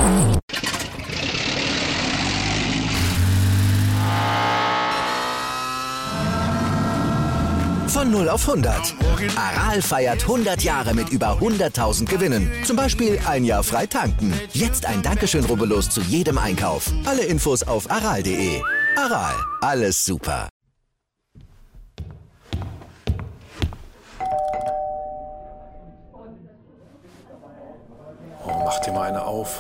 Von 0 auf 100. Aral feiert 100 Jahre mit über 100.000 Gewinnen. Zum Beispiel ein Jahr frei tanken. Jetzt ein Dankeschön, rubbellos zu jedem Einkauf. Alle Infos auf aral.de. Aral, alles super. Oh, mach dir mal eine auf.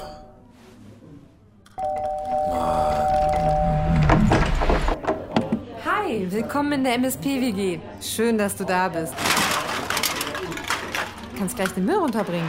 Hi, willkommen in der MSP-WG. Schön, dass du da bist. Du kannst gleich den Müll runterbringen.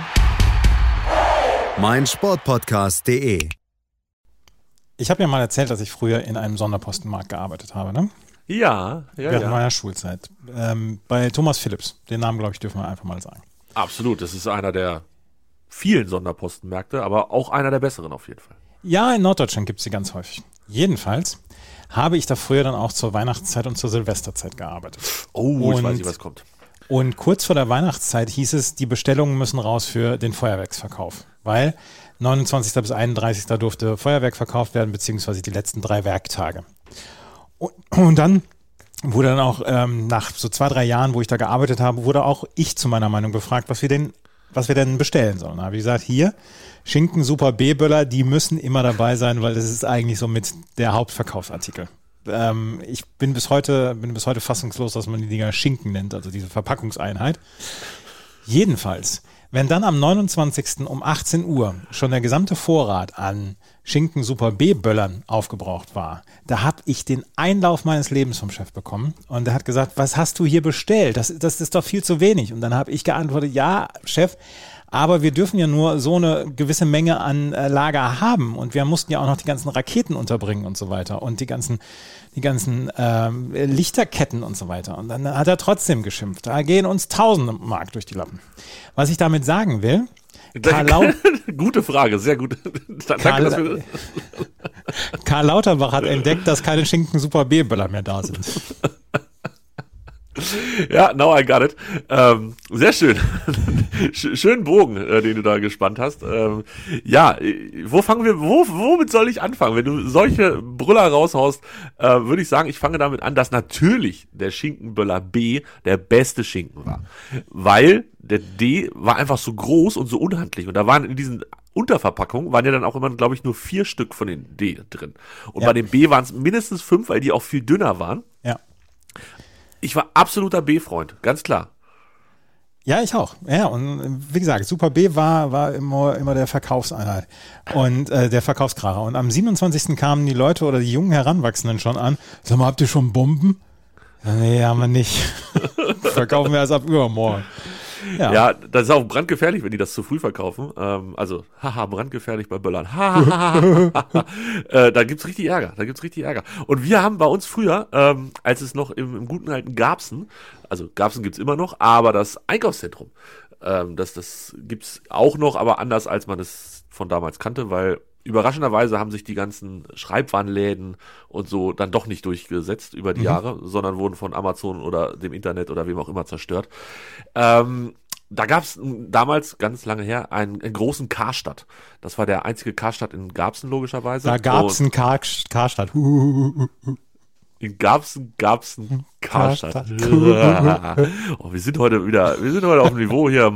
meinsportpodcast.de. Ich habe ja mal erzählt, dass ich früher in einem Sonderpostenmarkt gearbeitet habe, ne? Ja. Während meiner Schulzeit. Bei Thomas Phillips. Den Namen, glaube ich, dürfen wir einfach mal sagen. Absolut, das ist einer der vielen Sonderpostenmärkte, aber auch einer der besseren auf jeden Fall. Ja, in Norddeutschland gibt es sie ganz häufig. Jedenfalls habe ich da früher dann auch zur Weihnachtszeit und zur Silvesterzeit gearbeitet. Oh, ich weiß nicht, was kommt. Und kurz vor der Weihnachtszeit hieß es, die Bestellungen müssen raus für den Feuerwerksverkauf. Weil 29. bis 31. durfte Feuerwerk verkauft werden, beziehungsweise die letzten 3 Werktage. Und dann wurde dann auch nach so 2-3 Jahren, wo ich da gearbeitet habe, wurde auch ich zu meiner Meinung befragt, was wir denn bestellen sollen. Da habe ich gesagt, hier, Schinken Super B-Böller, die müssen immer dabei sein, weil das ist eigentlich so mit der Hauptverkaufsartikel. Ich bin bis heute fassungslos, dass man die Dinger Schinken nennt, also diese Verpackungseinheit. Jedenfalls, wenn dann am 29. um 18 Uhr schon der gesamte Vorrat an Schinken Super B-Böllern aufgebraucht war, da habe ich den Einlauf meines Lebens vom Chef bekommen und der hat gesagt, was hast du hier bestellt? Das ist doch viel zu wenig. Und dann habe ich geantwortet, ja, Chef, aber wir dürfen ja nur so eine gewisse Menge an Lager haben und wir mussten ja auch noch die ganzen Raketen unterbringen und so weiter und die ganzen Lichterketten und so weiter. Und dann hat er trotzdem geschimpft. Da gehen uns Tausende Mark durch die Lappen. Was ich damit sagen will, Gute Frage, sehr gut. Danke, Karl Lauterbach hat entdeckt, dass keine Schinken Super B-Böller mehr da sind. Ja, now I got it. Sehr schön. Schönen Bogen, den du da gespannt hast. Womit soll ich anfangen? Wenn du solche Brüller raushaust, würde ich sagen, ich fange damit an, dass natürlich der Schinkenböller B der beste Schinken war. Weil der D war einfach so groß und so unhandlich. Und da waren in diesen Unterverpackungen waren ja dann auch immer, glaube ich, nur 4 Stück von den D drin. Und bei dem B waren es mindestens 5, weil die auch viel dünner waren. Ja. Ich war absoluter B-Freund, ganz klar. Ja, ich auch. Ja, und wie gesagt, Super B war immer der Verkaufseinheit und der Verkaufskracher. Und am 27. kamen die Leute oder die jungen Heranwachsenden schon an. Sag mal, habt ihr schon Bomben? Nee, haben wir nicht. Verkaufen wir erst ab übermorgen. Ja, das ist auch brandgefährlich, wenn die das zu früh verkaufen. Brandgefährlich bei Böllern. Da gibt's richtig Ärger. Und wir haben bei uns früher, als es noch im guten alten Garbsen, also Garbsen gibt's immer noch, aber das Einkaufszentrum, das gibt's auch noch, aber anders, als man es von damals kannte, weil überraschenderweise haben sich die ganzen Schreibwarenläden und so dann doch nicht durchgesetzt über die Jahre, sondern wurden von Amazon oder dem Internet oder wem auch immer zerstört. Da gab es damals, ganz lange her, einen großen Karstadt. Das war der einzige Karstadt in Garbsen, logischerweise. Da gab es einen Karstadt. In Garbsen Karstadt. Oh, wir sind heute auf dem Niveau hier.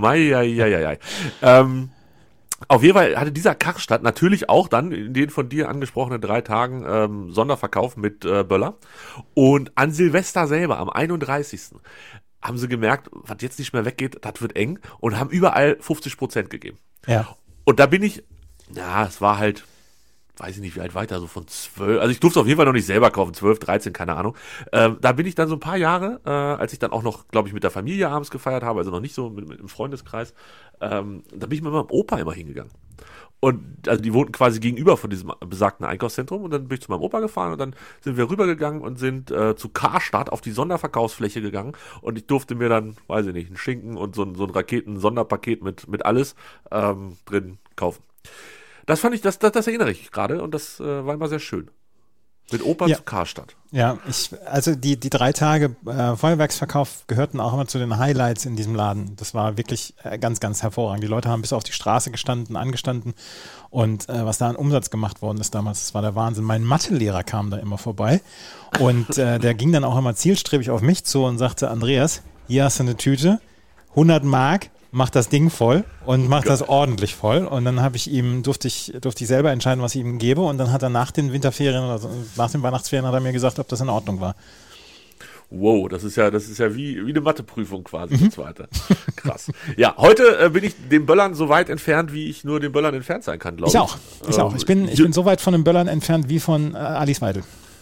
Auf jeden Fall hatte dieser Karstadt natürlich auch dann in den von dir angesprochenen 3 Tagen Sonderverkauf mit Böller. Und an Silvester selber, am 31. haben sie gemerkt, was jetzt nicht mehr weggeht, das wird eng, und haben überall 50% gegeben. Ja. Und da bin ich, es war halt, weiß ich nicht, wie alt weiter, so von 12, also ich durfte es auf jeden Fall noch nicht selber kaufen, 12, 13, keine Ahnung. Da bin ich dann so ein paar Jahre, als ich dann auch noch, glaube ich, mit der Familie abends gefeiert habe, also noch nicht so mit im Freundeskreis, da bin ich mit meinem Opa immer hingegangen. Und also die wohnten quasi gegenüber von diesem besagten Einkaufszentrum, und dann bin ich zu meinem Opa gefahren und dann sind wir rübergegangen und sind zu Karstadt auf die Sonderverkaufsfläche gegangen, und ich durfte mir dann, weiß ich nicht, einen Schinken und so ein Raketen-Sonderpaket mit alles drin kaufen. Das fand ich, das erinnere ich gerade, und das war immer sehr schön. Mit Oper Ja. zu Karstadt. Ja, also die 3 Tage Feuerwerksverkauf gehörten auch immer zu den Highlights in diesem Laden. Das war wirklich ganz, ganz hervorragend. Die Leute haben bis auf die Straße angestanden und was da an Umsatz gemacht worden ist damals, das war der Wahnsinn. Mein Mathelehrer kam da immer vorbei und der ging dann auch immer zielstrebig auf mich zu und sagte, Andreas, hier hast du eine Tüte, 100 Mark, mach das Ding voll und mach das ordentlich voll. Und dann durfte ich selber entscheiden, was ich ihm gebe. Und dann hat er nach den Winterferien oder so, nach den Weihnachtsferien hat er mir gesagt, ob das in Ordnung war. Wow, das ist ja wie eine Matheprüfung quasi, die zweite. Krass. Ja, heute bin ich den Böllern so weit entfernt, wie ich nur den Böllern entfernt sein kann, glaube ich. Ich auch. Ich bin so weit von den Böllern entfernt wie von Alice Weidel.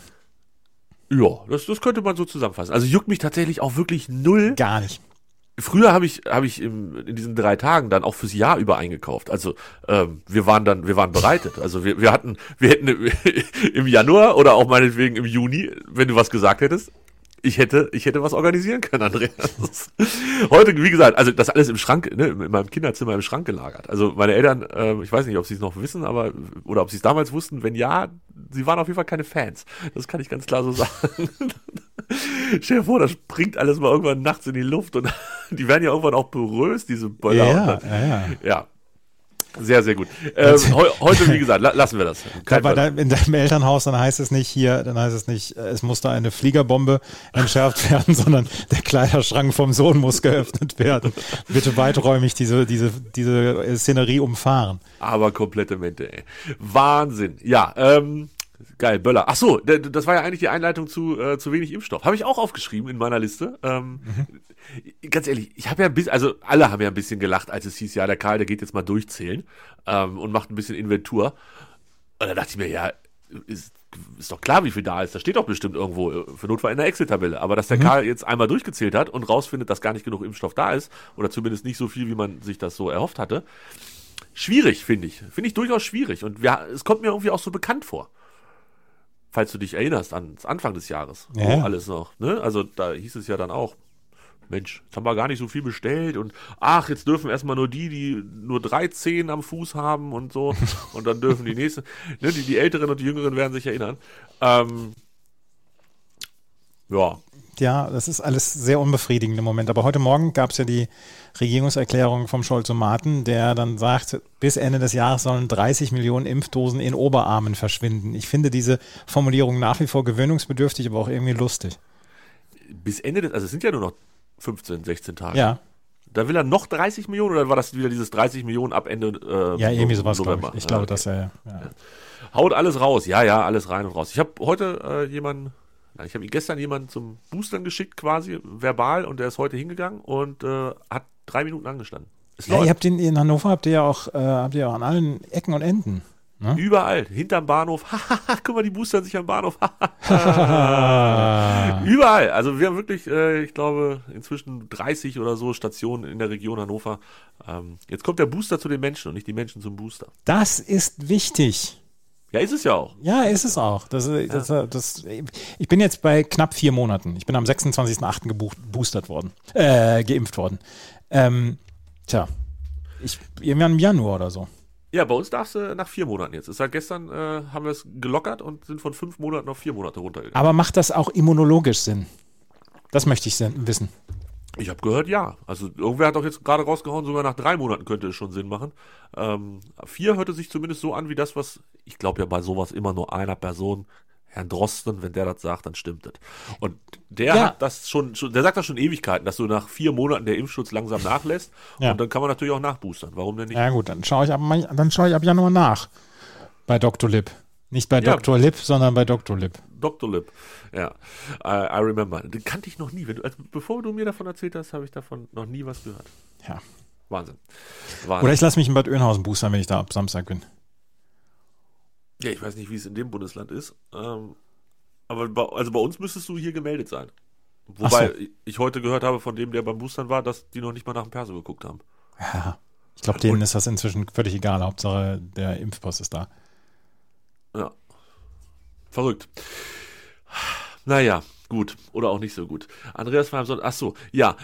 Ja, das könnte man so zusammenfassen. Also juckt mich tatsächlich auch wirklich null. Gar nicht. Früher habe ich in diesen 3 Tagen dann auch fürs Jahr über eingekauft. Also wir waren bereitet. Also wir hätten im Januar oder auch meinetwegen im Juni, wenn du was gesagt hättest, ich hätte was organisieren können, Andreas. Heute, wie gesagt, also das alles im Schrank, ne, in meinem Kinderzimmer im Schrank gelagert. Also meine Eltern, ich weiß nicht, ob sie es noch wissen, oder ob sie es damals wussten. Wenn ja, sie waren auf jeden Fall keine Fans. Das kann ich ganz klar so sagen. Stell dir vor, das springt alles mal irgendwann nachts in die Luft und die werden ja irgendwann auch porös, diese Böller. Ja. Sehr, sehr gut. Heute, wie gesagt, lassen wir das. In deinem Elternhaus, dann heißt es nicht, es musste eine Fliegerbombe entschärft werden, sondern der Kleiderschrank vom Sohn muss geöffnet werden. Bitte weiträumig diese Szenerie umfahren. Aber komplette Mente, ey. Wahnsinn. Ja, geil, Böller. Ach so, das war ja eigentlich die Einleitung zu wenig Impfstoff. Habe ich auch aufgeschrieben in meiner Liste. Ganz ehrlich, ich habe ja alle haben ja ein bisschen gelacht, als es hieß, ja, der Karl, der geht jetzt mal durchzählen und macht ein bisschen Inventur. Und da dachte ich mir, ja, ist doch klar, wie viel da ist. Das steht doch bestimmt irgendwo für Notfall in der Excel-Tabelle. Aber dass der Karl jetzt einmal durchgezählt hat und rausfindet, dass gar nicht genug Impfstoff da ist oder zumindest nicht so viel, wie man sich das so erhofft hatte, schwierig, finde ich. Finde ich durchaus schwierig. Und es kommt mir irgendwie auch so bekannt vor. Falls du dich erinnerst ans Anfang des Jahres, wo alles noch, ne? Also da hieß es ja dann auch, Mensch, jetzt haben wir gar nicht so viel bestellt und jetzt dürfen erstmal nur die nur 3 Zehen am Fuß haben und so und dann dürfen die nächsten, ne, die Älteren und die Jüngeren werden sich erinnern. Ja. Ja, das ist alles sehr unbefriedigend im Moment. Aber heute Morgen gab es ja die Regierungserklärung vom Scholz-Maten, der dann sagt, bis Ende des Jahres sollen 30 Millionen Impfdosen in Oberarmen verschwinden. Ich finde diese Formulierung nach wie vor gewöhnungsbedürftig, aber auch irgendwie lustig. Bis Ende also es sind ja nur noch 15, 16 Tage. Ja. Da will er noch 30 Millionen oder war das wieder dieses 30 Millionen ab Ende ja, irgendwie sowas, November? glaube ich. Ich glaube, okay. dass er... Ja. Haut alles raus. Ja, alles rein und raus. Ich habe heute ich habe gestern jemanden zum Boostern geschickt quasi, verbal, und der ist heute hingegangen und hat 3 Minuten angestanden. Ja, ihr habt in Hannover habt ihr ja auch an allen Ecken und Enden. Ne? Überall, hinterm Bahnhof. Guck mal, die boostern sich am Bahnhof. Überall. Also wir haben wirklich, ich glaube, inzwischen 30 oder so Stationen in der Region Hannover. Jetzt kommt der Booster zu den Menschen und nicht die Menschen zum Booster. Das ist wichtig. Ja, ist es ja auch. Ja, ist es auch. Ich bin jetzt bei knapp 4 Monaten. Ich bin am 26.08. geimpft worden. Irgendwann im Januar oder so. Ja, bei uns darfst du nach 4 Monaten jetzt. Seit gestern haben wir es gelockert und sind von 5 Monaten auf 4 Monate runtergegangen. Aber macht das auch immunologisch Sinn? Das möchte ich wissen. Ich habe gehört, ja. Also irgendwer hat doch jetzt gerade rausgehauen, sogar nach 3 Monaten könnte es schon Sinn machen. 4 hörte sich zumindest so an wie das, was, ich glaube ja bei sowas immer nur einer Person, Herrn Drosten, wenn der das sagt, dann stimmt das. Und der hat das schon, der sagt das schon Ewigkeiten, dass so nach 4 Monaten der Impfschutz langsam nachlässt. Ja. Und dann kann man natürlich auch nachboostern. Warum denn nicht? Ja gut, dann schaue ich ab Januar nach. Bei Dr. Lip. Nicht bei Dr. Lip, sondern bei Dr. Lip. Dr. Lip, ja. I remember. Den kannte ich noch nie. Bevor du mir davon erzählt hast, habe ich davon noch nie was gehört. Ja. Wahnsinn. Oder ich lasse mich in Bad Oeynhausen boostern, wenn ich da ab Samstag bin. Ja, ich weiß nicht, wie es in dem Bundesland ist. Aber bei uns müsstest du hier gemeldet sein. Wobei ich heute gehört habe von dem, der beim Boostern war, dass die noch nicht mal nach dem Perso geguckt haben. Ja, ich glaube, denen ist das inzwischen völlig egal. Hauptsache, der Impfpass ist da. Ja. Verrückt. Naja, gut. Oder auch nicht so gut. Andreas war am Sonntag. Achso, ja.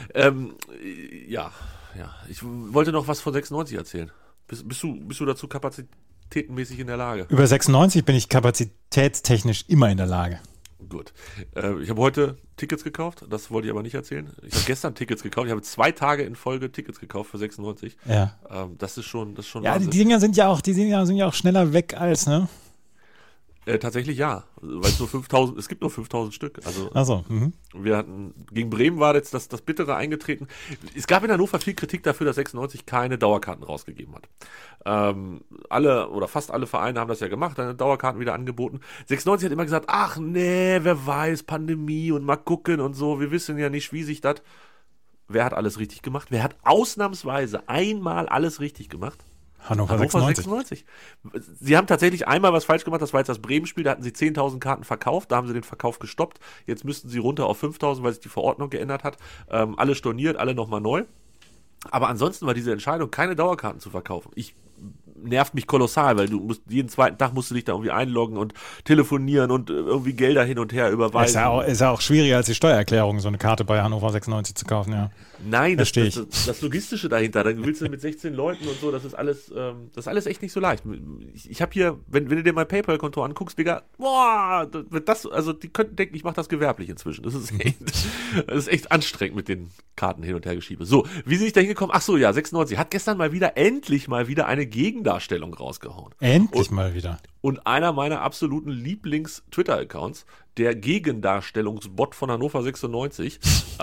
Ja. Ich wollte noch was von 96 erzählen. Bist du dazu kapazitätenmäßig in der Lage? Über 96 bin ich kapazitätstechnisch immer in der Lage. Gut. Ich habe heute Tickets gekauft, das wollte ich aber nicht erzählen. Ich habe gestern Tickets gekauft, ich habe 2 Tage in Folge Tickets gekauft für 96. Ja. Das ist schon Ja, Wahnsinn. die Dinger sind ja auch schneller weg als, ne? Tatsächlich ja, weil es gibt nur 5000 Stück. Also Mhm. wir hatten, gegen Bremen war jetzt das Bittere eingetreten. Es gab in Hannover viel Kritik dafür, dass 96 keine Dauerkarten rausgegeben hat. Alle oder fast alle Vereine haben das ja gemacht, dann Dauerkarten wieder angeboten. 96 hat immer gesagt, ach nee, wer weiß, Pandemie und mal gucken und so, wir wissen ja nicht, wie sich das... Wer hat alles richtig gemacht? Wer hat ausnahmsweise einmal alles richtig gemacht? Hannover 96. Sie haben tatsächlich einmal was falsch gemacht, das war jetzt das Bremen-Spiel, da hatten sie 10.000 Karten verkauft, da haben sie den Verkauf gestoppt, jetzt müssten sie runter auf 5.000, weil sich die Verordnung geändert hat, alle storniert, alle nochmal neu, aber ansonsten war diese Entscheidung, keine Dauerkarten zu verkaufen, nervt mich kolossal, weil jeden zweiten Tag musst du dich da irgendwie einloggen und telefonieren und irgendwie Gelder hin und her überweisen. Ist ja auch schwieriger als die Steuererklärung, so eine Karte bei Hannover 96 zu kaufen, ja. Nein, das Logistische dahinter, dann willst du mit 16 Leuten und so, das ist alles echt nicht so leicht. Ich habe hier, wenn du dir mein PayPal-Konto anguckst, Digga, boah, die könnten denken, ich mache das gewerblich inzwischen. Das ist echt anstrengend mit den Karten hin und her geschiebe. So, wie sind ich da hingekommen? Ach so, ja, 96 hat gestern endlich mal wieder eine Gegendarstellung rausgehauen. Mal wieder. Und einer meiner absoluten Lieblings-Twitter-Accounts, der Gegendarstellungsbot von Hannover 96,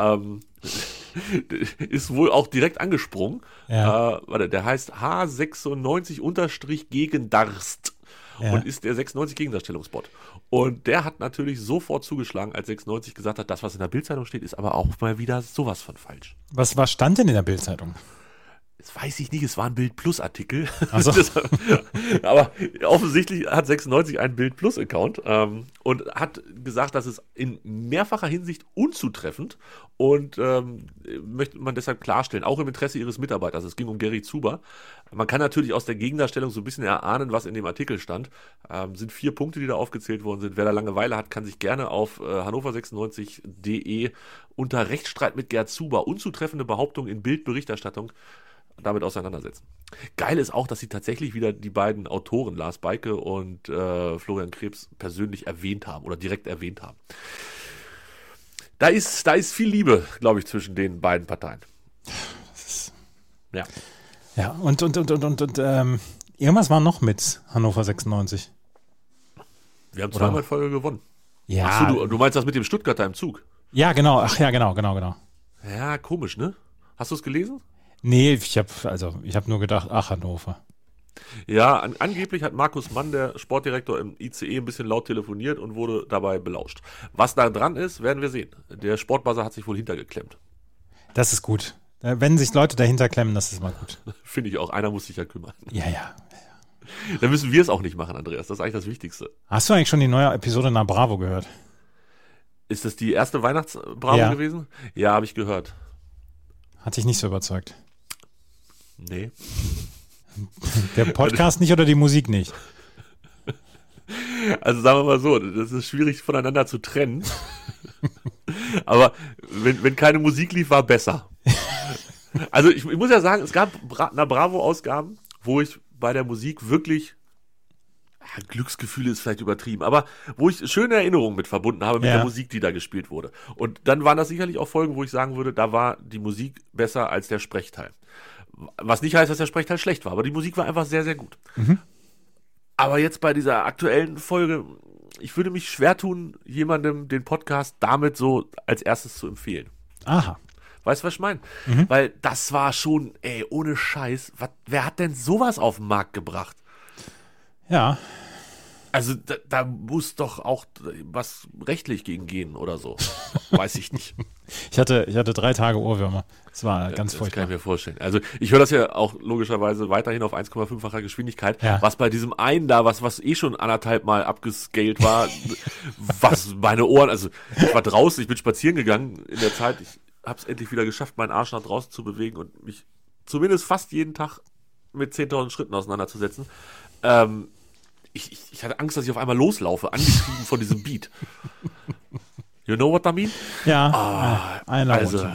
ist wohl auch direkt angesprungen. Ja. Der heißt H96-Gegendarst und ist der 96 Gegendarstellungsbot. Und der hat natürlich sofort zugeschlagen, als 96 gesagt hat, das, was in der Bildzeitung steht, ist aber auch mal wieder sowas von falsch. Was stand denn in der Bildzeitung? Das weiß ich nicht, es war ein Bild-Plus-Artikel. Ach so. Aber offensichtlich hat 96 einen Bild-Plus-Account und hat gesagt, das ist in mehrfacher Hinsicht unzutreffend und möchte man deshalb klarstellen, auch im Interesse ihres Mitarbeiters. Es ging um Gary Zuber. Man kann natürlich aus der Gegendarstellung so ein bisschen erahnen, was in dem Artikel stand. Sind 4 Punkte, die da aufgezählt worden sind. Wer da Langeweile hat, kann sich gerne auf hannover96.de unter Rechtsstreit mit Gerd Zuber unzutreffende Behauptungen in Bildberichterstattung damit auseinandersetzen. Geil ist auch, dass sie tatsächlich wieder die beiden Autoren, Lars Beike und Florian Krebs, persönlich erwähnt haben oder direkt erwähnt haben. Da ist viel Liebe, glaube ich, zwischen den beiden Parteien. Ja. Ja, und irgendwas war noch mit Hannover 96. Wir haben zweimal in Folge gewonnen. Ja. Achso, du meinst das mit dem Stuttgarter im Zug? Ja, genau. Ach ja, genau. Ja, komisch, ne? Hast du es gelesen? Nee, ich hab nur gedacht, ach, Hannover. Ja, angeblich hat Markus Mann, der Sportdirektor im ICE, ein bisschen laut telefoniert und wurde dabei belauscht. Was da dran ist, werden wir sehen. Der Sportbuzzer hat sich wohl hintergeklemmt. Das ist gut. Wenn sich Leute dahinter klemmen, das ist mal gut. Finde ich auch. Einer muss sich ja kümmern. Ja. Dann müssen wir es auch nicht machen, Andreas. Das ist eigentlich das Wichtigste. Hast du eigentlich schon die neue Episode nach Bravo gehört? Ist das die erste Weihnachts-Bravo gewesen? Ja, habe ich gehört. Hat dich nicht so überzeugt? Nee. Der Podcast nicht oder die Musik nicht? Also sagen wir mal so, das ist schwierig voneinander zu trennen. Aber wenn keine Musik lief, war besser. Also ich muss ja sagen, es gab Bravo-Ausgaben, wo ich bei der Musik wirklich, Glücksgefühle ist vielleicht übertrieben, aber wo ich schöne Erinnerungen mit verbunden habe, mit der Musik, die da gespielt wurde. Und dann waren das sicherlich auch Folgen, wo ich sagen würde, da war die Musik besser als der Sprechteil. Was nicht heißt, dass der Sprechteil schlecht war, aber die Musik war einfach sehr, sehr gut. Mhm. Aber jetzt bei dieser aktuellen Folge, ich würde mich schwer tun, jemandem den Podcast damit so als erstes zu empfehlen. Aha. Weißt du, was ich meine? Mhm. Weil das war schon, ohne Scheiß, wer hat denn sowas auf den Markt gebracht? Ja. Also da muss doch auch was rechtlich gegen gehen oder so. Weiß ich nicht. Ich hatte 3 Tage Ohrwürmer. Das war ganz furchtbar. Das kann ich mir vorstellen. Also ich höre das ja auch logischerweise weiterhin auf 1,5-facher Geschwindigkeit. Ja. Was bei diesem einen da, was schon 1,5 Mal abgescaled war, was meine Ohren, also ich war draußen, ich bin spazieren gegangen in der Zeit, ich habe es endlich wieder geschafft, meinen Arsch nach draußen zu bewegen und mich zumindest fast jeden Tag mit 10.000 Schritten auseinanderzusetzen. Ich hatte Angst, dass ich auf einmal loslaufe, angetrieben von diesem Beat. You know what I mean? Ja, also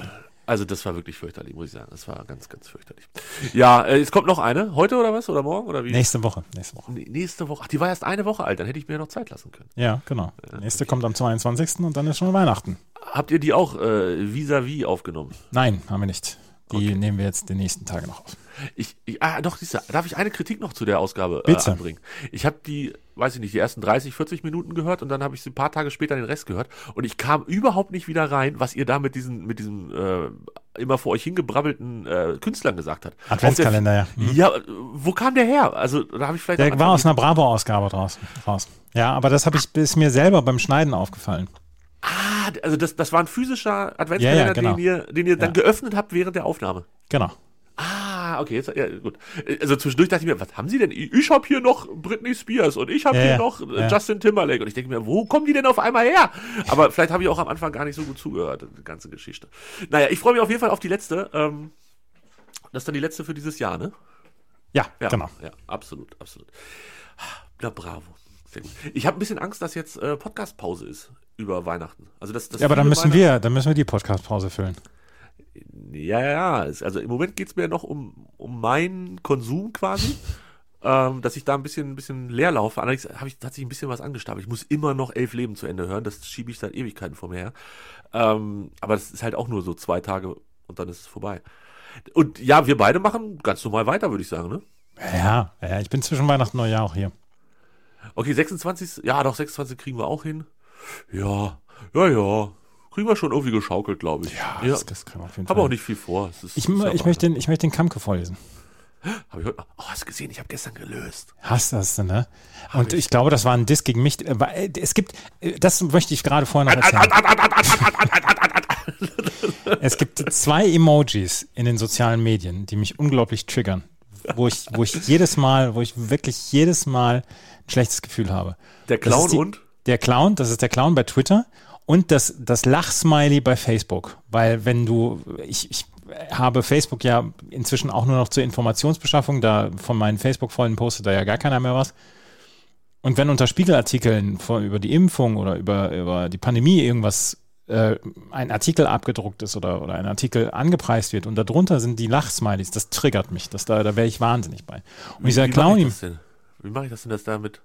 Also das war wirklich fürchterlich, muss ich sagen. Das war ganz, ganz fürchterlich. Ja, es kommt noch eine. Heute oder was? Oder morgen? Oder wie? Nächste Woche. Nächste Woche. Ach, die war erst eine Woche alt. Dann hätte ich mir noch Zeit lassen können. Ja, genau. Die nächste kommt am 22. und dann ist schon Weihnachten. Habt ihr die auch vis-à-vis aufgenommen? Nein, haben wir nicht. Die nehmen wir jetzt die nächsten Tage noch auf. Doch, siehst du, darf ich eine Kritik noch zu der Ausgabe anbringen? Ich habe die, weiß ich nicht, die ersten 30, 40 Minuten gehört und dann habe ich sie ein paar Tage später den Rest gehört und ich kam überhaupt nicht wieder rein, was ihr da mit diesen immer vor euch hingebrabbelten Künstlern gesagt habt. Adventskalender, ja. Ja, wo kam der her? Also, da habe ich vielleicht. Der war aus einer Bravo-Ausgabe raus. Ja, aber das ist mir selber beim Schneiden aufgefallen. Also das war ein physischer Adventskalender, genau. den ihr dann geöffnet habt während der Aufnahme. Genau. Okay, jetzt, ja, gut. Also zwischendurch dachte ich mir, was haben sie denn? Ich habe hier noch Britney Spears und ich habe hier noch Justin Timberlake und ich denke mir, wo kommen die denn auf einmal her? Aber vielleicht habe ich auch am Anfang gar nicht so gut zugehört, die ganze Geschichte. Naja, ich freue mich auf jeden Fall auf die letzte. Das ist dann die letzte für dieses Jahr, ne? Ja, genau. Ja, absolut. Na, bravo. Sehr gut. Ich habe ein bisschen Angst, dass jetzt Podcast-Pause ist über Weihnachten. Also das ja, aber dann müssen wir die Podcast-Pause füllen. Ja. Also im Moment geht es mir noch um meinen Konsum quasi, dass ich da ein bisschen leer laufe. Allerdings hat sich ein bisschen was angestapelt. Ich muss immer noch 11 Leben zu Ende hören. Das schiebe ich seit Ewigkeiten vor mir her. Aber das ist halt auch nur so 2 Tage und dann ist es vorbei. Und ja, wir beide machen ganz normal weiter, würde ich sagen, ne? Ja, ich bin zwischen Weihnachten und Neujahr auch hier. Okay, 26 kriegen wir auch hin. Ja. Kriegen wir schon irgendwie geschaukelt, glaube ich. Ja, das kriegen wir auf jeden Fall. Habe auch nicht viel vor. Ich möchte den Kamke vorlesen. Habe ich heute? Oh, hast du gesehen? Ich habe gestern gelöst. Hast du, ne? Und ich glaube, das war ein Diss gegen mich. Es gibt, das möchte ich gerade vorher noch erzählen. Es gibt 2 Emojis in den sozialen Medien, die mich unglaublich triggern. Wo ich wirklich jedes Mal ein schlechtes Gefühl habe. Der Clown das ist der Clown bei Twitter und das Lachsmiley bei Facebook. Weil ich habe Facebook ja inzwischen auch nur noch zur Informationsbeschaffung, da von meinen Facebook-Freunden postet da ja gar keiner mehr was. Und wenn unter Spiegelartikeln über die Impfung oder über die Pandemie irgendwas ein Artikel abgedruckt ist oder ein Artikel angepreist wird und darunter sind die Lachsmilies, das triggert mich. Da wäre ich wahnsinnig bei. Und dieser Clown. Wie mache ich das denn, dass damit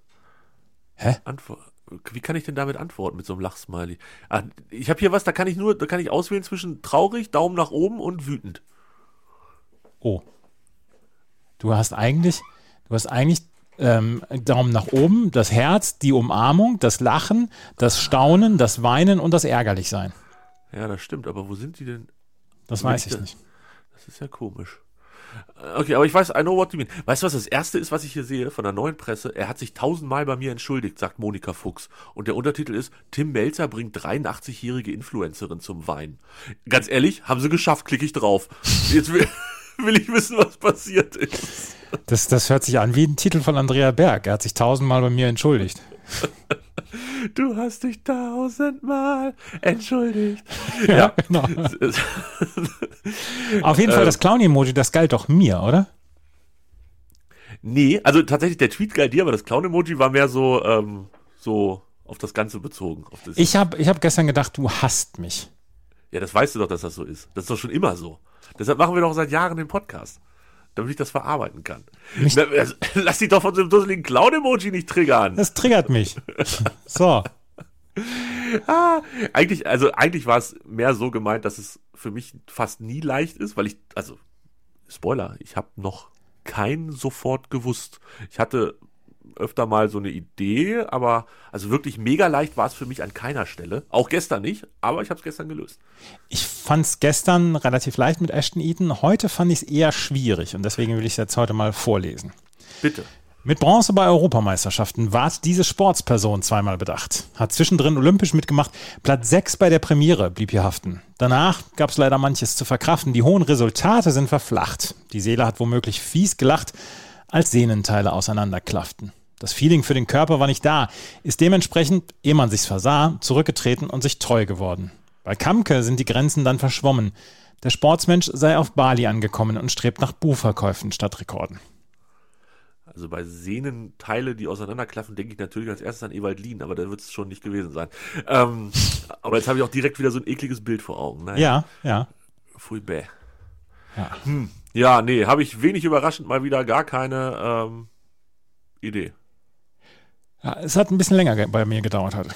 wie kann ich denn damit antworten mit so einem Lachsmiley? Ich habe hier was, da kann ich auswählen zwischen traurig, Daumen nach oben und wütend. Oh. Du hast eigentlich Daumen nach oben, das Herz, die Umarmung, das Lachen, das Staunen, das Weinen und das Ärgerlichsein. Ja, das stimmt, aber wo sind die denn? Das weiß ich nicht. Das ist ja komisch. Okay, aber ich weiß, I know what you mean. Weißt du, was das Erste ist, was ich hier sehe von der Neuen Presse? Er hat sich 1000-mal bei mir entschuldigt, sagt Monika Fuchs. Und der Untertitel ist, Tim Melzer bringt 83-jährige Influencerin zum Weinen. Ganz ehrlich, haben sie geschafft, klicke ich drauf. Jetzt will ich wissen, was passiert ist. Das hört sich an wie ein Titel von Andrea Berg. Er hat sich 1000-mal bei mir entschuldigt. Du hast dich 1000-mal entschuldigt. Ja, genau. Auf jeden Fall das Clown-Emoji, das galt doch mir, oder? Nee, also tatsächlich der Tweet galt dir, aber das Clown-Emoji war mehr so auf das Ganze bezogen. Ich hab gestern gedacht, du hasst mich. Ja, das weißt du doch, dass das so ist. Das ist doch schon immer so. Deshalb machen wir doch seit Jahren den Podcast. Damit ich das verarbeiten kann. Lass dich doch von so einem dusseligen Clown-Emoji nicht triggern. Das triggert mich. So. Eigentlich war es mehr so gemeint, dass es für mich fast nie leicht ist, weil Spoiler, ich habe noch kein sofort gewusst. Ich hatte öfter mal so eine Idee, aber also wirklich mega leicht war es für mich an keiner Stelle. Auch gestern nicht, aber ich habe es gestern gelöst. Ich fand es gestern relativ leicht mit Ashton Eaton. Heute fand ich es eher schwierig und deswegen will ich es jetzt heute mal vorlesen. Bitte. Mit Bronze bei Europameisterschaften ward diese Sportsperson zweimal bedacht. Hat zwischendrin olympisch mitgemacht. Platz 6 bei der Premiere blieb hier haften. Danach gab es leider manches zu verkraften. Die hohen Resultate sind verflacht. Die Seele hat womöglich fies gelacht, als Sehnenteile auseinanderklafften. Das Feeling für den Körper war nicht da, ist dementsprechend, ehe man sich's versah, zurückgetreten und sich treu geworden. Bei Kamke sind die Grenzen dann verschwommen. Der Sportsmensch sei auf Bali angekommen und strebt nach Buchverkäufen statt Rekorden. Also bei Sehnenteile, die auseinanderklaffen, denke ich natürlich als erstes an Ewald Lien, aber da wird es schon nicht gewesen sein. Aber jetzt habe ich auch direkt wieder so ein ekliges Bild vor Augen. Naja. Ja. Pfui bäh. Ja. Ja, nee, habe ich wenig überraschend mal wieder gar keine Idee. Ja, es hat ein bisschen länger bei mir gedauert heute.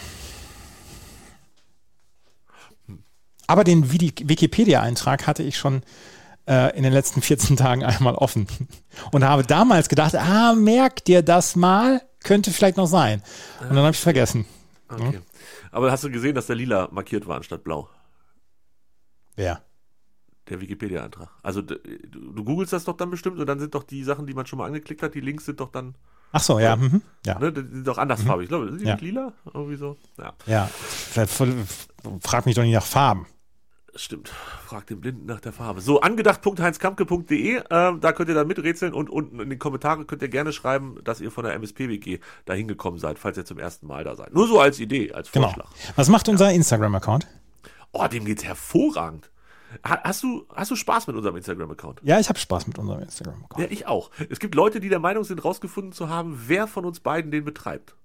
Aber den Wikipedia-Eintrag hatte ich schon in den letzten 14 Tagen einmal offen. Und habe damals gedacht, merk dir das mal, könnte vielleicht noch sein. Und dann habe ich es vergessen. Okay. Aber hast du gesehen, dass der lila markiert war anstatt blau? Wer? Der Wikipedia-Eintrag. Also du googelst das doch dann bestimmt und dann sind doch die Sachen, die man schon mal angeklickt hat, die Links sind doch dann... Ach so, ja. Ja. Ne, die sind doch andersfarbig. Ich glaube, sind die nicht lila? Irgendwie so. Ja. Frag mich doch nicht nach Farben. Stimmt. Frag den Blinden nach der Farbe. So, angedacht.heinzkampke.de, da könnt ihr dann miträtseln und unten in den Kommentaren könnt ihr gerne schreiben, dass ihr von der MSP-WG da hingekommen seid, falls ihr zum ersten Mal da seid. Nur so als Idee, als Vorschlag. Genau. Was macht unser Instagram-Account? Oh, dem geht's hervorragend. Hast du Spaß mit unserem Instagram-Account? Ja, ich habe Spaß mit unserem Instagram-Account. Ja, ich auch. Es gibt Leute, die der Meinung sind, rausgefunden zu haben, wer von uns beiden den betreibt.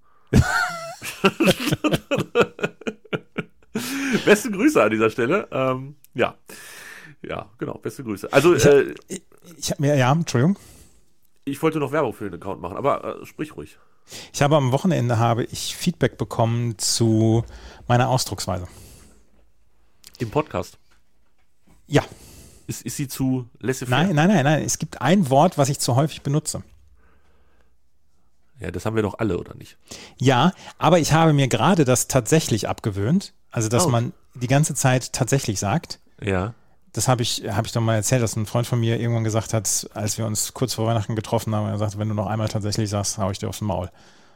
Beste Grüße an dieser Stelle. Ja, genau, beste Grüße. Also, Entschuldigung. Ich wollte noch Werbung für den Account machen, aber sprich ruhig. Ich habe am Wochenende Feedback bekommen zu meiner Ausdrucksweise. Im Podcast? Ja. Ist sie zu laissez-faire? Nein. Es gibt ein Wort, was ich zu häufig benutze. Ja, das haben wir doch alle, oder nicht? Ja, aber ich habe mir gerade das tatsächlich abgewöhnt. Also, dass man die ganze Zeit tatsächlich sagt. Ja. Das habe ich doch mal erzählt, dass ein Freund von mir irgendwann gesagt hat, als wir uns kurz vor Weihnachten getroffen haben, er sagte, wenn du noch einmal tatsächlich sagst, hau ich dir aufs Maul.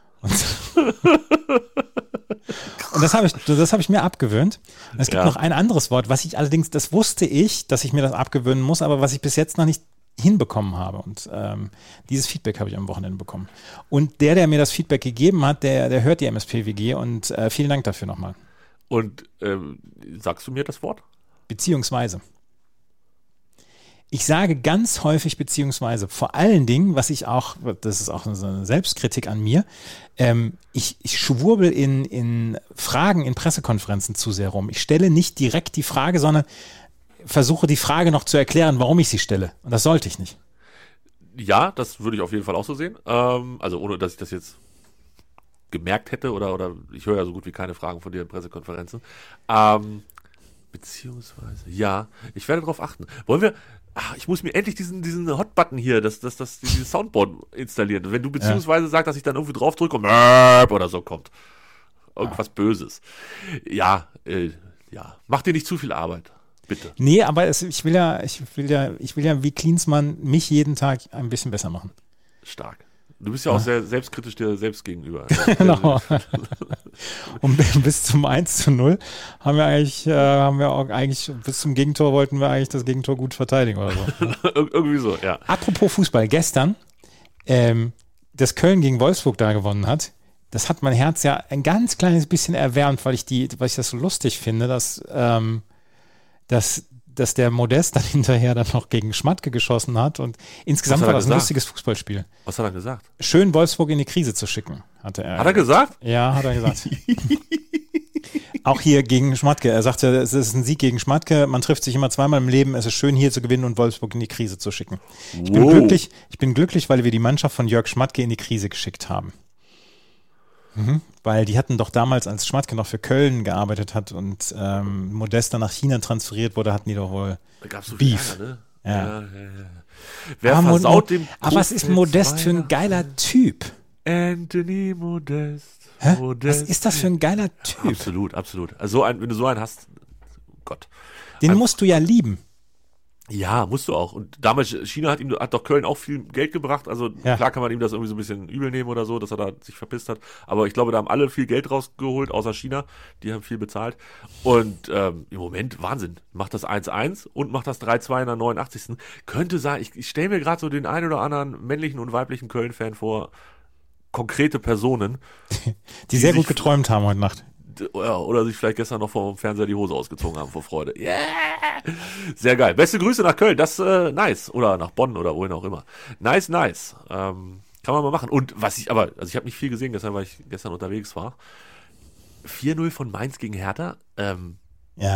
Und das habe ich mir abgewöhnt. Und es gibt noch ein anderes Wort, was ich allerdings, das wusste ich, dass ich mir das abgewöhnen muss, aber was ich bis jetzt noch nicht hinbekommen habe. Und dieses Feedback habe ich am Wochenende bekommen. Und der mir das Feedback gegeben hat, der hört die MSP-WG und vielen Dank dafür nochmal. Und sagst du mir das Wort? Beziehungsweise. Ich sage ganz häufig beziehungsweise, vor allen Dingen, was ich auch, das ist auch so eine Selbstkritik an mir, ich schwurbel in Fragen in Pressekonferenzen zu sehr rum. Ich stelle nicht direkt die Frage, sondern versuche die Frage noch zu erklären, warum ich sie stelle. Und das sollte ich nicht. Ja, das würde ich auf jeden Fall auch so sehen. Also ohne, dass ich das jetzt gemerkt hätte oder ich höre ja so gut wie keine Fragen von dir in Pressekonferenzen. Beziehungsweise, ja, ich werde darauf achten. Wollen wir, ich muss mir endlich diesen Hot-Button hier, dieses Soundboard installieren. Wenn du beziehungsweise sagst, dass ich dann irgendwie drauf drücke und oder so kommt. Irgendwas Böses. Ja, mach dir nicht zu viel Arbeit. Bitte. Nee, aber ich will ja wie Klinsmann mich jeden Tag ein bisschen besser machen. Stark. Du bist ja auch sehr selbstkritisch dir selbst gegenüber. Genau. Und bis zum 1:0 haben wir auch eigentlich bis zum Gegentor wollten wir eigentlich das Gegentor gut verteidigen oder so. Irgendwie so, ja. Apropos Fußball, gestern, dass Köln gegen Wolfsburg da gewonnen hat, das hat mein Herz ja ein ganz kleines bisschen erwärmt, weil ich das so lustig finde, dass der Modest dann hinterher dann noch gegen Schmatke geschossen hat und insgesamt war das ein lustiges Fußballspiel. Was hat er gesagt? Schön Wolfsburg in die Krise zu schicken, hat er gesagt? Ja, hat er gesagt. Auch hier gegen Schmatke. Er sagte, es ist ein Sieg gegen Schmatke. Man trifft sich immer zweimal im Leben. Es ist schön, hier zu gewinnen und Wolfsburg in die Krise zu schicken. Ich bin glücklich, weil wir die Mannschaft von Jörg Schmatke in die Krise geschickt haben. Weil die hatten doch damals, als Schmatke noch für Köln gearbeitet hat und Modest dann nach China transferiert wurde, hatten die doch wohl da gab's so Beef. Ärger, ne? Ja. Wer versaut dem aber was ist Modest für ein geiler Typ? Anthony Modest. Hä? Modest. Was ist das für ein geiler Typ? Absolut. Also wenn du so einen hast, Gott. Den musst du ja lieben. Ja, musst du auch. Und damals, China hat doch Köln auch viel Geld gebracht. Also klar kann man ihm das irgendwie so ein bisschen übel nehmen oder so, dass er da sich verpisst hat. Aber ich glaube, da haben alle viel Geld rausgeholt, außer China. Die haben viel bezahlt. Und im Moment, Wahnsinn. Macht das 1:1 und macht das 3:2 in der 89. Könnte sein, ich stelle mir gerade so den einen oder anderen männlichen und weiblichen Köln-Fan vor, konkrete Personen. Die sehr gut geträumt haben heute Nacht. Oder sich vielleicht gestern noch vom Fernseher die Hose ausgezogen haben vor Freude. Yeah! Sehr geil. Beste Grüße nach Köln, das nice. Oder nach Bonn oder wohin auch immer. Nice. Kann man mal machen. Und ich habe nicht viel gesehen gestern, weil ich gestern unterwegs war. 4:0 von Mainz gegen Hertha. Ja.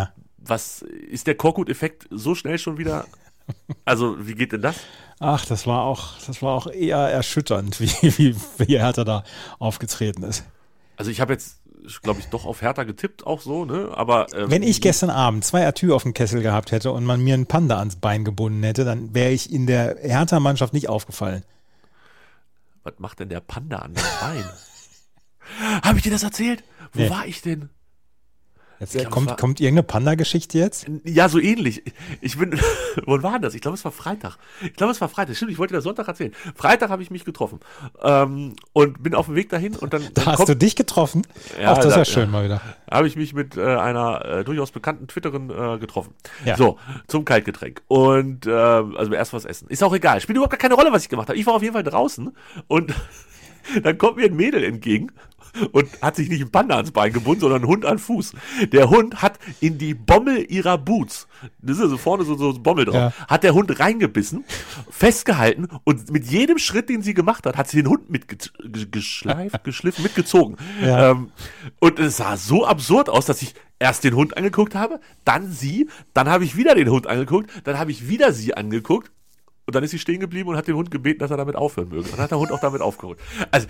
Was ist der Korkut-Effekt so schnell schon wieder? Also, wie geht denn das? Ach, das war auch eher erschütternd, wie Hertha da aufgetreten ist. Also, ich habe jetzt, glaube ich, doch auf Hertha getippt, auch so, ne? Aber wenn ich gestern Abend 2 Atü auf dem Kessel gehabt hätte und man mir einen Panda ans Bein gebunden hätte, dann wäre ich in der Hertha-Mannschaft nicht aufgefallen. Was macht denn der Panda an dem Bein? Habe ich dir das erzählt? Wo war ich denn? Jetzt kommt irgendeine Panda-Geschichte jetzt? Ja, so ähnlich. Wann war das? Ich glaube, es war Freitag. Stimmt, ich wollte dir das Sonntag erzählen. Freitag habe ich mich getroffen und bin auf dem Weg dahin und dann hast du dich getroffen? Ja, das ist ja schön mal wieder. Habe ich mich mit einer durchaus bekannten Twitterin getroffen. Ja. So, zum Kaltgetränk. Und also erst was essen. Ist auch egal. Spielt überhaupt gar keine Rolle, was ich gemacht habe. Ich war auf jeden Fall draußen und dann kommt mir ein Mädel entgegen und hat sich nicht ein Panda ans Bein gebunden, sondern einen Hund an den Fuß. Der Hund hat in die Bommel ihrer Boots, das ist also vorne so ein Bommel drauf, hat der Hund reingebissen, festgehalten und mit jedem Schritt, den sie gemacht hat, hat sie den Hund geschliffen, mitgezogen. Ja. Und es sah so absurd aus, dass ich erst den Hund angeguckt habe, dann sie, dann habe ich wieder den Hund angeguckt, dann habe ich wieder sie angeguckt. Und dann ist sie stehen geblieben und hat den Hund gebeten, dass er damit aufhören möge. Und dann hat der Hund auch damit aufgehört. Also,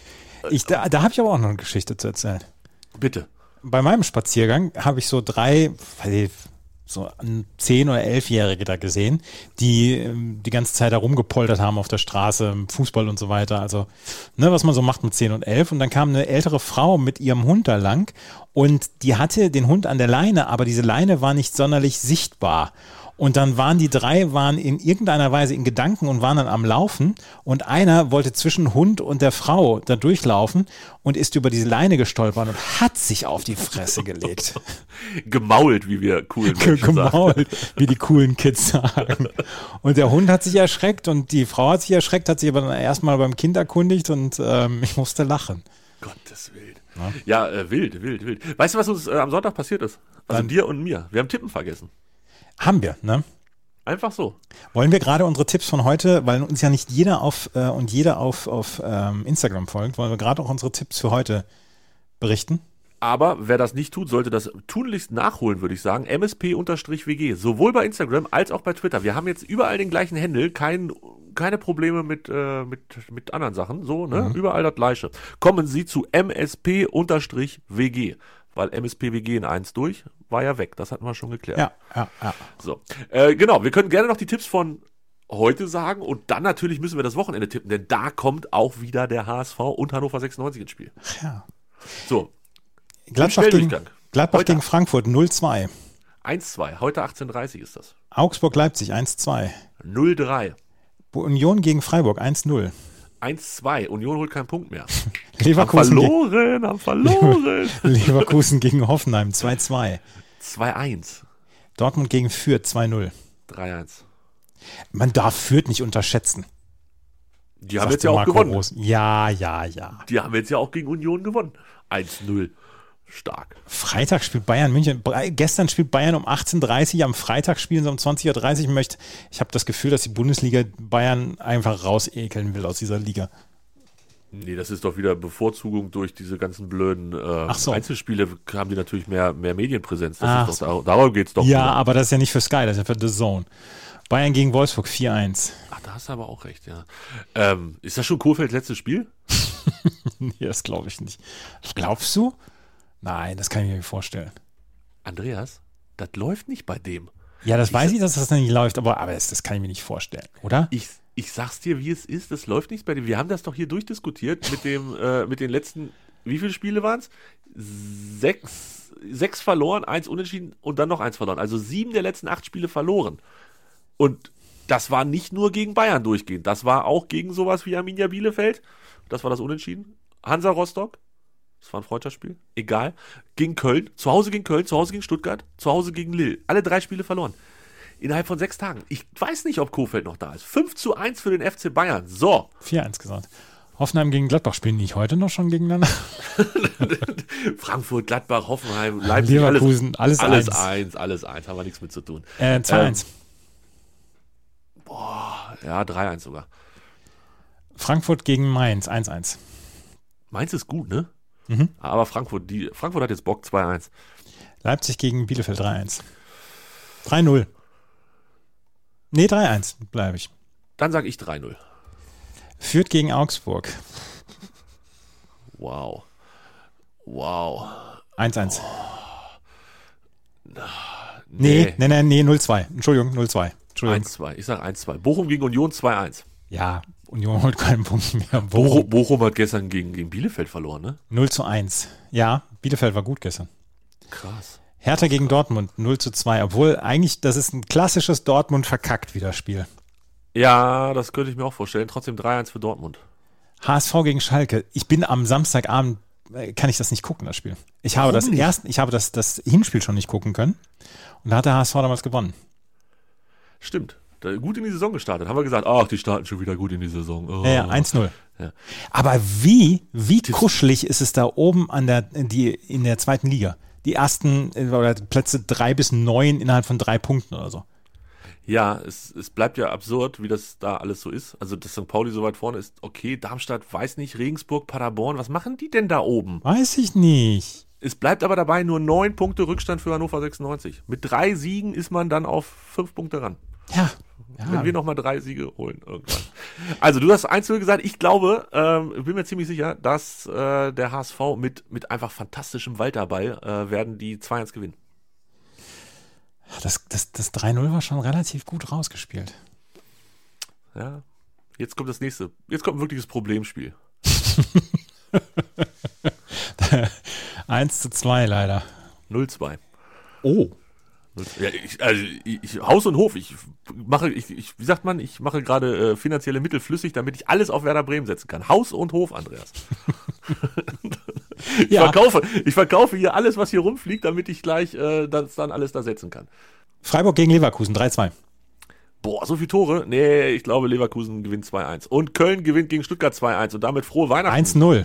da habe ich aber auch noch eine Geschichte zu erzählen. Bitte. Bei meinem Spaziergang habe ich so 3, so 10- oder 11-Jährige da gesehen, die die ganze Zeit da rumgepoltert haben auf der Straße, im Fußball und so weiter. Also, ne, was man so macht mit 10 und 11. Und dann kam eine ältere Frau mit ihrem Hund da lang und die hatte den Hund an der Leine, aber diese Leine war nicht sonderlich sichtbar. Und dann waren die 3 in irgendeiner Weise in Gedanken und waren dann am Laufen und einer wollte zwischen Hund und der Frau da durchlaufen und ist über diese Leine gestolpert und hat sich auf die Fresse gelegt. Gemault, wie wir coolen Menschen Gemault, wie die coolen Kids sagen. Und der Hund hat sich erschreckt und die Frau hat sich erschreckt, hat sich aber dann erstmal beim Kind erkundigt und ich musste lachen. Gottes Willen. Ja, wild. Weißt du, was uns am Sonntag passiert ist? Also dir und mir. Wir haben Tippen vergessen. Haben wir, ne? Einfach so. Wollen wir gerade unsere Tipps von heute, weil uns ja nicht jeder auf Instagram folgt, wollen wir gerade auch unsere Tipps für heute berichten? Aber wer das nicht tut, sollte das tunlichst nachholen, würde ich sagen. MSP_WG. Sowohl bei Instagram als auch bei Twitter. Wir haben jetzt überall den gleichen Handle. Keine Probleme mit anderen Sachen. So, ne? Überall das Gleiche. Kommen Sie zu MSP_WG. Weil MSPWG in 1 durch, war ja weg. Das hatten wir schon geklärt. Ja. So, genau. Wir können gerne noch die Tipps von heute sagen und dann natürlich müssen wir das Wochenende tippen, denn da kommt auch wieder der HSV und Hannover 96 ins Spiel. Ja. So, Gladbach gegen Frankfurt 0-2. 1-2, heute 18:30 ist das. Augsburg-Leipzig 1-2. 0-3. Union gegen Freiburg 1-0. 1-2, Union holt keinen Punkt mehr. Leverkusen haben verloren. Leverkusen gegen Hoffenheim 2-2. 2-1. Dortmund gegen Fürth 2-0. 3-1. Man darf Fürth nicht unterschätzen. Die haben jetzt ja auch gewonnen. Ja. Die haben jetzt ja auch gegen Union gewonnen. 1-0. Stark. Freitag spielt Bayern München. Gestern spielt Bayern um 18:30 Uhr. Am Freitag spielen sie um 20:30 Uhr. Ich habe das Gefühl, dass die Bundesliga Bayern einfach rausekeln will aus dieser Liga. Nee, das ist doch wieder Bevorzugung durch diese ganzen blöden so. Einzelspiele. Haben die natürlich mehr Medienpräsenz. Darum geht es doch. Ja, aber das ist ja nicht für Sky, das ist ja für The Zone. Bayern gegen Wolfsburg 4-1. Ach, da hast du aber auch recht, ja. Ist das schon Kohfelds letztes Spiel? Nee, das glaube ich nicht. Glaubst du? Nein, das kann ich mir nicht vorstellen. Andreas, das läuft nicht bei dem. Ja, das weiß ich, dass das nicht läuft, aber das kann ich mir nicht vorstellen, oder? Ich sag's dir, wie es ist, das läuft nicht bei dem. Wir haben das doch hier durchdiskutiert mit den letzten, wie viele Spiele waren es? 6 verloren, 1 unentschieden und dann noch 1 verloren. Also 7 der letzten 8 Spiele verloren. Und das war nicht nur gegen Bayern durchgehend, das war auch gegen sowas wie Arminia Bielefeld. Das war das Unentschieden. Hansa Rostock. Das war ein Freundschaftsspiel. Egal. Gegen Köln. Zu Hause gegen Köln. Zu Hause gegen Stuttgart. Zu Hause gegen Lille. Alle 3 Spiele verloren. Innerhalb von 6 Tagen. Ich weiß nicht, ob Kohfeldt noch da ist. 5-1 für den FC Bayern. So. 4-1 gesagt. Hoffenheim gegen Gladbach spielen die heute noch schon gegeneinander? Frankfurt, Gladbach, Hoffenheim, Leipzig. Leverkusen. Alles 1. Alles 1. Haben wir nichts mit zu tun. 2-1. Ja, 3-1 sogar. Frankfurt gegen Mainz. 1-1. Mainz ist gut, ne? Aber Frankfurt hat jetzt Bock, 2-1. Leipzig gegen Bielefeld 3-1. 3-0. Nee, 3-1 bleibe ich. Dann sage ich 3-0. Fürth gegen Augsburg. Wow. 1-1. Nee. Nee, 0-2. Entschuldigung, 0-2. 1-2. Ich sage 1-2. Bochum gegen Union 2-1. Ja, Union holt keinen Punkt mehr. Bochum hat gestern gegen Bielefeld verloren, ne? 0-1. Ja, Bielefeld war gut gestern. Krass. Hertha gegen Dortmund 0-2. Obwohl eigentlich, das ist ein klassisches Dortmund-Verkackt-Wiederspiel. Ja, das könnte ich mir auch vorstellen. Trotzdem 3-1 für Dortmund. HSV gegen Schalke. Ich bin am Samstagabend, kann ich das nicht gucken, das Spiel. Ich habe das Hinspiel schon nicht gucken können. Und da hat der HSV damals gewonnen. Stimmt. Gut in die Saison gestartet. Haben wir gesagt, ach, die starten schon wieder gut in die Saison. Oh. Ja, 1-0. Ja. Aber wie kuschelig ist es da oben in der zweiten Liga? Die ersten oder Plätze 3 bis 9 innerhalb von 3 Punkten oder so. Ja, es bleibt ja absurd, wie das da alles so ist. Also, dass St. Pauli so weit vorne ist, okay, Darmstadt, weiß nicht, Regensburg, Paderborn, was machen die denn da oben? Weiß ich nicht. Es bleibt aber dabei nur 9 Punkte Rückstand für Hannover 96. Mit 3 Siegen ist man dann auf 5 Punkte ran. Ja. Wenn wir nochmal 3 Siege holen irgendwann. Also du hast 1-0 gesagt. Ich glaube, bin mir ziemlich sicher, dass der HSV mit einfach fantastischem Walterball werden die 2-1 gewinnen. Das 3-0 war schon relativ gut rausgespielt. Ja, jetzt kommt das nächste. Jetzt kommt ein wirkliches Problemspiel. 1-2 leider. 0-2. Oh. Ja, Haus und Hof, ich mache gerade finanzielle Mittel flüssig, damit ich alles auf Werder Bremen setzen kann. Haus und Hof, Andreas. Ich verkaufe hier alles, was hier rumfliegt, damit ich gleich das dann alles da setzen kann. Freiburg gegen Leverkusen, 3-2. Boah, so viele Tore? Nee, ich glaube, Leverkusen gewinnt 2-1. Und Köln gewinnt gegen Stuttgart 2-1 und damit frohe Weihnachten. 1-0.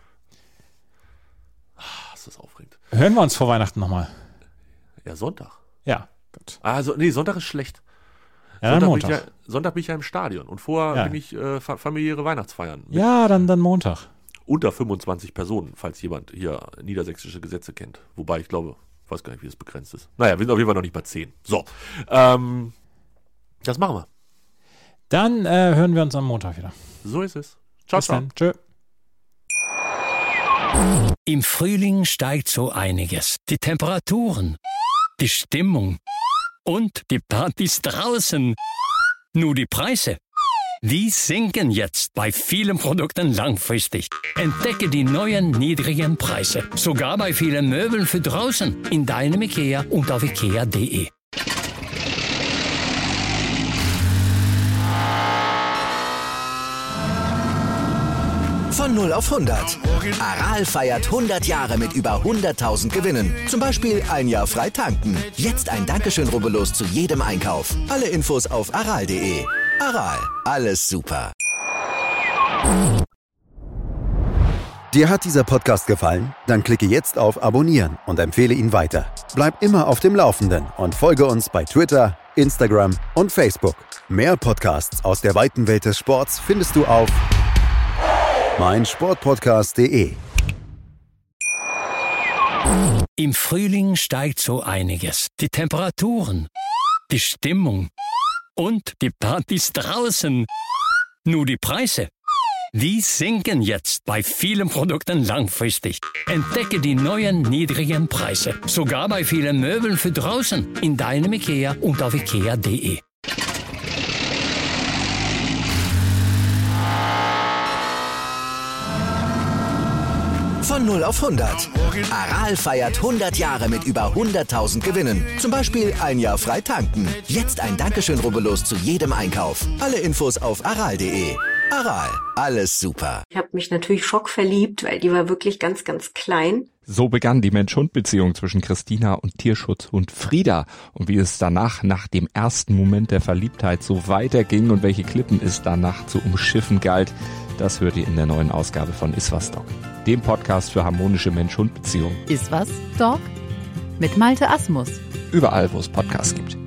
Ist das aufregend. Hören wir uns vor Weihnachten nochmal. Ja, Sonntag. Ja, gut. Also, nee, Sonntag ist schlecht. Ja, Sonntag bin ich ja im Stadion und vorher bin ich familiäre Weihnachtsfeiern. Ja, dann Montag. Unter 25 Personen, falls jemand hier niedersächsische Gesetze kennt. Wobei ich glaube, ich weiß gar nicht, wie das begrenzt ist. Naja, wir sind auf jeden Fall noch nicht bei 10. So, das machen wir. Dann hören wir uns am Montag wieder. So ist es. Ciao, Bis ciao. dann. Tschö. Im Frühling steigt so einiges. Die Temperaturen, die Stimmung und die Partys draußen. Nur die Preise, die sinken jetzt bei vielen Produkten langfristig. Entdecke die neuen niedrigen Preise. Sogar bei vielen Möbeln für draußen. In deinem IKEA und auf IKEA.de. Von 0 auf 100. Aral feiert 100 Jahre mit über 100.000 Gewinnen. Zum Beispiel ein Jahr frei tanken. Jetzt ein Dankeschön, rubbellos zu jedem Einkauf. Alle Infos auf aral.de. Aral, alles super. Dir hat dieser Podcast gefallen? Dann klicke jetzt auf Abonnieren und empfehle ihn weiter. Bleib immer auf dem Laufenden und folge uns bei Twitter, Instagram und Facebook. Mehr Podcasts aus der weiten Welt des Sports findest du auf meinsportpodcast.de. Im Frühling steigt so einiges. Die Temperaturen, die Stimmung und die Partys draußen. Nur die Preise, die sinken jetzt bei vielen Produkten langfristig. Entdecke die neuen niedrigen Preise. Sogar bei vielen Möbeln für draußen. In deinem IKEA und auf IKEA.de. Von 0 auf 100. Aral feiert 100 Jahre mit über 100.000 Gewinnen. Zum Beispiel ein Jahr frei tanken. Jetzt ein Dankeschön, rubbellos zu jedem Einkauf. Alle Infos auf aral.de. Aral, alles super. Ich habe mich natürlich schockverliebt, weil die war wirklich ganz, ganz klein. So begann die Mensch-Hund-Beziehung zwischen Christina und Tierschutzhund Frieda. Und wie es danach, nach dem ersten Moment der Verliebtheit, so weiterging und welche Klippen es danach zu umschiffen galt, das hört ihr in der neuen Ausgabe von Iswas Dog, dem Podcast für harmonische Mensch-Hund-Beziehungen. Iswas Dog? Mit Malte Asmus. Überall, wo es Podcasts gibt.